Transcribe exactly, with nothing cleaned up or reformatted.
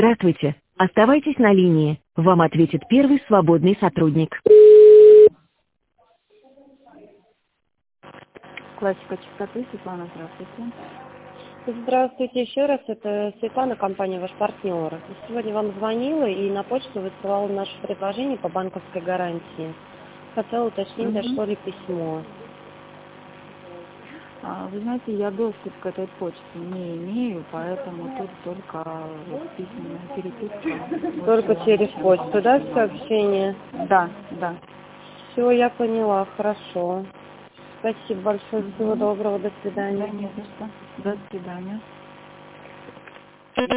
Здравствуйте. Оставайтесь на линии. Вам ответит первый свободный сотрудник. Классика чистоты, Светлана, здравствуйте. Здравствуйте еще раз, это Светлана, компания «Ваш партнер». Сегодня вам звонила и на почту высылала наше предложение по банковской гарантии. Хотела уточнить, Угу. дошло ли письмо. А, вы знаете, я доступ к этой почте не имею, поэтому тут только вот, письменная переписка. Только Вот, через чем почту, да, получила. сообщение? Да, да. Все, я поняла, хорошо. Спасибо большое, всего Угу. доброго, до Да, свидания. не за что. До свидания.